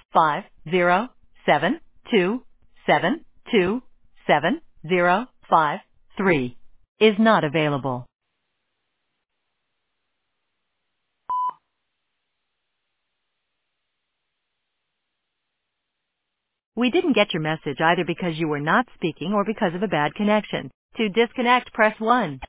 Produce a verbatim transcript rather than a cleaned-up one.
five zero seven two seven two seven zero five three is not available. We didn't get your message either because you were not speaking or because of a bad connection. To disconnect, press one.